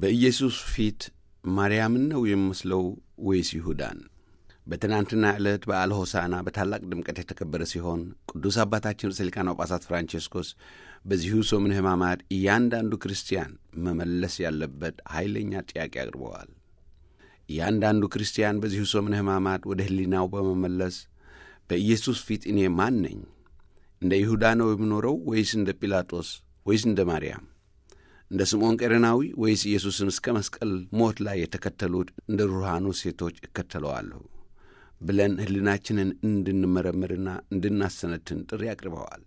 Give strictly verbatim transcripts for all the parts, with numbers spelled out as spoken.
በኢየሱስ ፊት ማርያምን ነው የሚመስለው ወይስ ይሁዳን? በትናንትና ዕለት በዓለ ሆሳዕና በታላቅ ድምቀት የተከበረ ሲሆን ቅዱስ አባታችን ርዕሰ ሊቃነ ጳጳሳት ፍራንቼስኮስ በዚሁ ሰሙነ ሕማማት እያንዳንዱ ክርስቲያን መመለስ ያለበት ኃይለኛ ጥያቄ አቅርበዋል። እያንዳንዱ ክርስቲያን በዚሁ ሰሙነ ሕማማት ወደ ሕሊናው በመመለስ በኢየሱስ ፊት እኔ ማን ነኝ? እንደ ይሁዳ ነው የምኖረው ወይስ እንደ ጲላጦስ ወይስ እንደ ማርያም? እንደ ስምዖን ቀሬናዊ ወይስ ኢየሱስን እስከ መስቀል ሞት ላይ የተከተሉት እንደ ሩሃኑ ሴቶች እከተለዋለሁ ብለን ሕሊናችንን እንድንመረምርና እንድናሰነትን ጥሪ አቅርበዋል።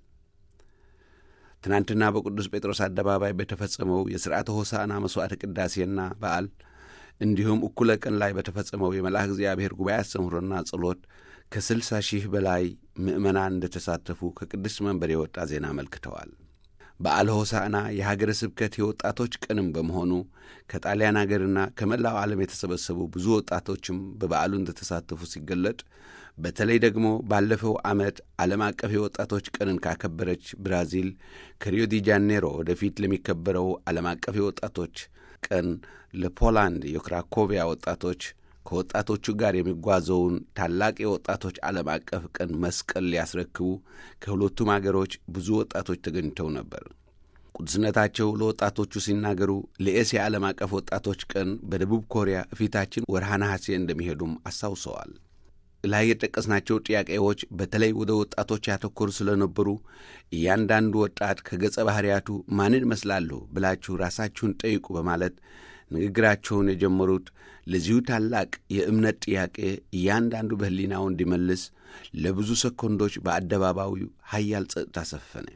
ትናንትና በቅዱስ ጴጥሮስ አደባባይ በተፈጸመው የሥርዓተ ሆሳዕና መሥዋዕተ ቅዳሴና በዓል እንዲሁም እኩለ ቀን ላይ በተፈጸመው የመልአከ እግዚአብሔር ጉባኤ አስተምህሮና ጸሎት ከስልሳ ሺህ በላይ ምእመናን እንደተሳተፉ ከቅድስት መንበር የወጣ ዜና አመልክተዋል። በዓለ ሆሳዕና የሀገረ ስብከት የወጣቶች ቀንም በመሆኑ ከጣሊያን አገርና ከመላው ዓለም የተሰበሰቡ ብዙ ወጣቶችም በበዓሉ እንደተሳተፉ ሲገለጥ፣ በተለይ ደግሞ ባለፈው ዓመት ዓለም አቀፍ የወጣቶች ቀንን ካከበረች ብራዚል ከሪዮ ዲ ጃኔሮ ወደፊት ለሚከበረው ዓለም አቀፍ የወጣቶች ቀን ለፖላንድ የክራኮቪያ ወጣቶች ከወጣቶቹ ጋር የሚጓዘውን ታላቅ የወጣቶች ዓለም አቀፍ ቀን መስቀል ሊያስረክቡ ከሁለቱም አገሮች ብዙ ወጣቶች ተገኝተው ነበር። ቅዱስነታቸው ለወጣቶቹ ሲናገሩ ለኤስያ ዓለም አቀፍ ወጣቶች ቀን በደቡብ ኮሪያ ፊታችን ወርሃ ነሐሴ እንደሚሄዱም አስታውሰዋል። ላይ የጠቀስናቸው ጥያቄዎች በተለይ ወደ ወጣቶች ያተኮሩ ስለነበሩ እያንዳንዱ ወጣት ከገጸ ባህሪያቱ ማንን እመስላለሁ ብላችሁ ራሳችሁን ጠይቁ በማለት ንግግራቸውን የጀመሩት ለዚሁ ታላቅ የእምነት ጥያቄ እያንዳንዱ በሕሊናው እንዲመልስ ለብዙ ሰኮንዶች በአደባባዩ ኃያል ጸጥታ ሰፈነ።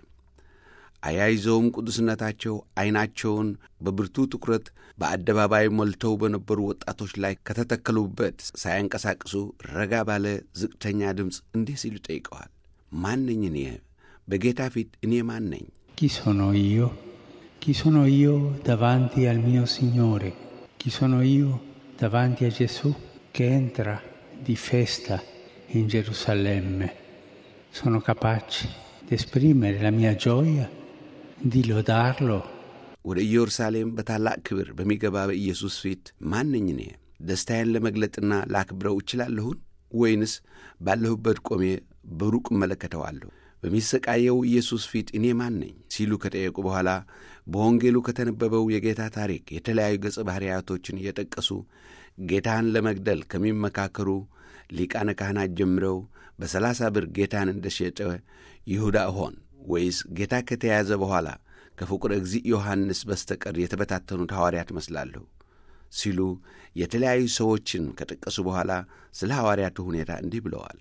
አያይዘውም ቅዱስነታቸው ዐይናቸውን በብርቱ ትኩረት በአደባባይ ሞልተው በነበሩ ወጣቶች ላይ ከተተከሉበት ሳያንቀሳቅሱ ረጋ ባለ ዝቅተኛ ድምፅ እንዲህ ሲሉ ጠይቀዋል። ማን ነኝ እኔ? በጌታ ፊት እኔ ማን ነኝ? Chi sono io? Chi sono io davanti al mio Signore? Chi sono io davanti a Gesù che entra di festa in Gerusalemme? Sono capace di esprimere la mia gioia, di lodarlo? ወደ ኢየሩሳሌም በታላቅ ክብር በሚገባ በኢየሱስ ፊት ማን ነኝ እኔ? ደስታዬን ለመግለጥና ላክብረው እችላለሁን? ወይንስ ባለሁበት ቆሜ በሩቅ እመለከተዋለሁ? በሚሰቃየው ኢየሱስ ፊት እኔ ማን ነኝ ሲሉ ከጠየቁ በኋላ በወንጌሉ ከተነበበው የጌታ ታሪክ የተለያዩ ገጸ ባህሪያቶችን እየጠቀሱ ጌታን ለመግደል ከሚመካከሩ ሊቃነ ካህናት ጀምረው በሰላሳ ብር ጌታን እንደሸጠ ይሁዳ እሆን ወይስ ጌታ ከተያዘ በኋላ ከፍቁረ እግዚእ ዮሐንስ በስተቀር የተበታተኑት ሐዋርያት መስላለሁ ሲሉ የተለያዩ ሰዎችን ከጠቀሱ በኋላ ስለ ሐዋርያቱ ሁኔታ እንዲህ ብለዋል።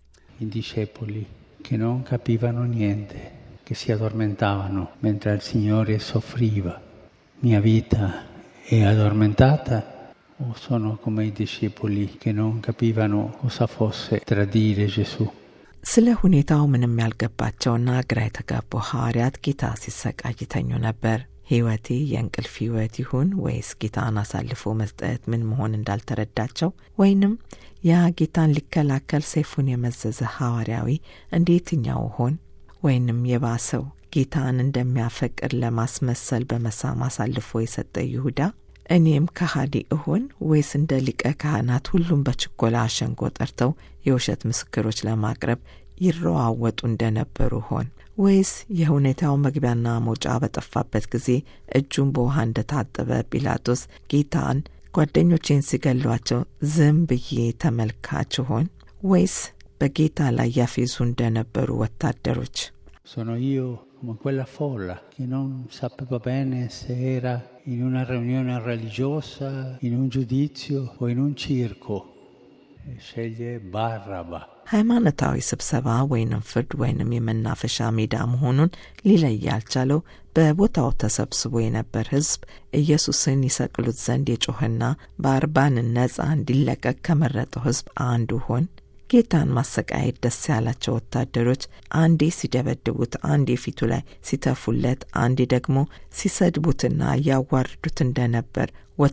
I discepoli che non capivano niente, che si addormentavano mentre il Signore soffriva. Mia vita è addormentata o sono come i discepoli che non capivano cosa fosse tradire Gesù? ስለ ሁኔታው ምንም ያልገባቸውና ግራ የተጋቡ ሐዋርያት ጌታ ሲሰቃይ ይተኙ ነበር። ሕይወቴ የእንቅልፍ ሕይወት ይሁን ወይስ ጌታን አሳልፎ መስጠት ምን መሆን እንዳልተረዳቸው ወይንም ያ ጌታን ሊከላከል ሰይፉን የመዘዘ ሐዋርያዊ እንዴትኛው ሆን ወይንም የባሰው ጌታን እንደሚያፈቅር ለማስመሰል በመሳም አሳልፎ የሰጠ ይሁዳ እኔም ከሃዲ እሆን ወይስ እንደ ሊቀ ካህናት ሁሉም በችኮላ አሸንጎ ጠርተው የውሸት ምስክሮች ለማቅረብ ይረዋወጡ እንደነበሩ ሆን ወይስ የሁኔታው መግቢያና መውጫ በጠፋበት ጊዜ እጁን በውሃ እንደታጠበ ጲላጦስ ጌታን ጓደኞቼን ሲገሏቸው ዝም ብዬ ተመልካች ሆን ወይስ በጌታ ላይ ያፌዙ እንደነበሩ ወታደሮች? Sono io come quella folla che non sapeva bene se era in una riunione religiosa, in un giudizio o in un circo. E sceglie Barraba. ሃይማኖታዊ ስብሰባ ወይንም ፍርድ ወይንም የመናፈሻ ሜዳ መሆኑን ሊለይ ያልቻለው በቦታው ተሰብስቦ የነበር ሕዝብ ኢየሱስን ይሰቅሉት ዘንድ የጮኸና በአርባን ነጻ እንዲለቀቅ ከመረጠው ሕዝብ አንዱ ሆን ጌታን ማሰቃየት ደስ ያላቸው ወታደሮች አንዴ ሲደበድቡት፣ አንዴ ፊቱ ላይ ሲተፉለት፣ አንዴ ደግሞ ሲሰድቡትና ያዋርዱት እንደነበር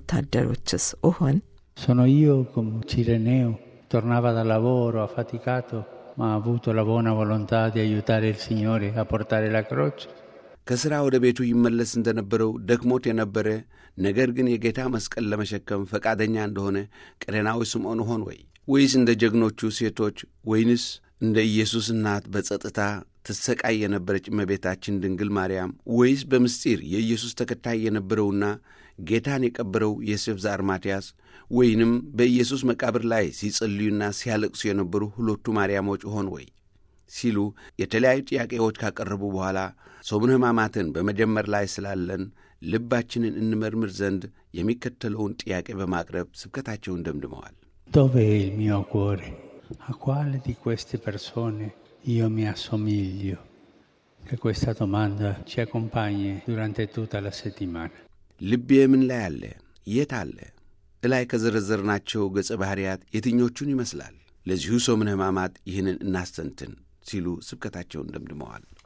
ወታደሮችስ ሆን? Sono io come Cireneo, tornava da lavoro affaticato, ma ha avuto la buona volontà di aiutare il Signore a portare la croce. ከሥራ ወደ ቤቱ ይመለስ እንደነበረው ደክሞት የነበረ ነገር ግን የጌታ መስቀል ለመሸከም ፈቃደኛ እንደሆነ ቀሬናዊ ስምዖን ሆን ወይ? ወይስ እንደ ጀግኖቹ ሴቶች ወይንስ እንደ ኢየሱስ እናት በጸጥታ ትሰቃይ የነበረች እመቤታችን ድንግል ማርያም ወይስ በምስጢር የኢየሱስ ተከታይ የነበረውና ጌታን የቀበረው ዮሴፍ ዘአርማትያስ ወይንም በኢየሱስ መቃብር ላይ ሲጸልዩና ሲያለቅሱ የነበሩ ሁለቱ ማርያሞች ሆን ወይ ሲሉ የተለያዩ ጥያቄዎች ካቀረቡ በኋላ ሰሙነ ሕማማትን በመጀመር ላይ ስላለን ልባችንን እንመርምር ዘንድ የሚከተለውን ጥያቄ በማቅረብ ስብከታቸውን ደምድመዋል። Dove è il mio cuore? A quale di queste persone io mi assomiglio? Che questa domanda ci accompagni durante tutta la settimana. ልቤ ምን ላይ አለ? የት አለ? እላይ ከዘረዘርናቸው ገጸ ባህሪያት የትኞቹን ይመስላል? ለዚሁ ሰሙነ ሕማማት ይህንን እናስተንትን ሲሉ ስብከታቸውን ደምድመዋል።